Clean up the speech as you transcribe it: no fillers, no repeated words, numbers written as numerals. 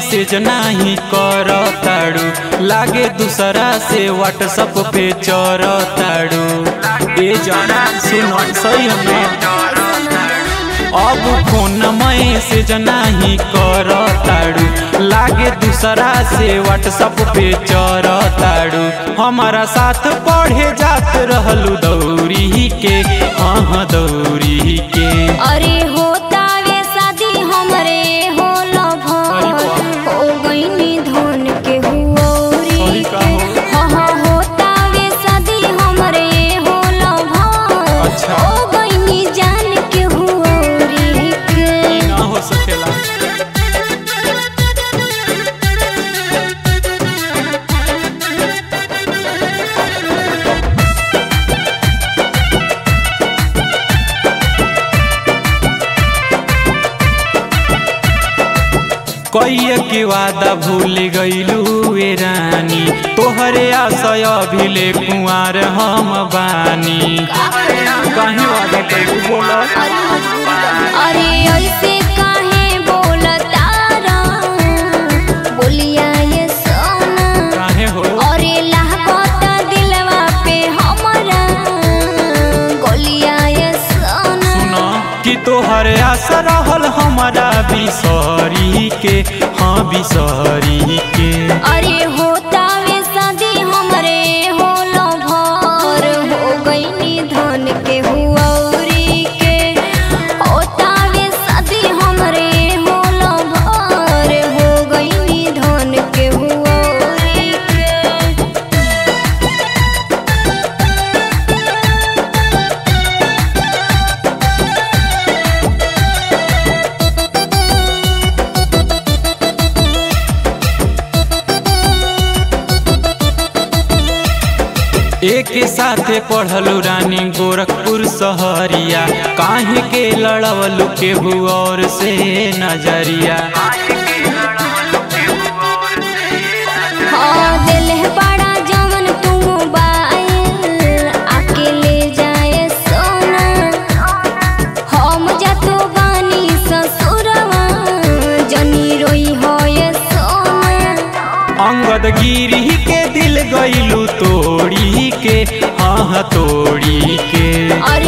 Message नहीं कर ताड़ू, लागे दूसरा से व्हाट्सएप पे चर ताड़ू। ए जाना सुनो सही है, अब फोन मैसेज नहीं कर ताड़ू, लागे दूसरा से व्हाट्सएप पे चर ताड़ू। हमारा साथ पढ़े जात रहलू दौरी के, हाँ दौरी के। अरे होता वे शादी हमरे हो लभर, हो गईनी धन के हुऔरी के। हाँ होता वे शादी हमरे हो लभर, हो गईनी जान के हुऔरी के। ना हो सकेला। कइया के वादा भूल गइलू ए रानी, तोहरे आशय अभिले कुंवार हम बानी। काहे वादा कइलू बोला? अरे ऐसे काहे बोलतारा, बोलिया ये सोना काहे हो? अरे लहबता दिलवा पे हमरा, गोलिया ये सोना। सुनो कि तोहरे आशा रहल हमारा बिसरी के, हाँ बिसरी के। अरे होता वे शादी हमरे हो लभर, हो गईनी धन के हुऔरी के। होता वे शादी हमरे हो लभर, हो गईनी धन के हुऔरी के। एक साथे पढ़लू रानी गोरखपुर शहरिया, काहे के लड़वलू के और से नजरिया। हाँ दिल है बड़ा जवन तू मोबाइल, आके ले जाए सोना। हम जातो बानी ससुरवा, जनी रोई हो ये सोना। अंगद गिरी के दिल गइलू तोड़ी के, हाँ तोड़ी के। अरे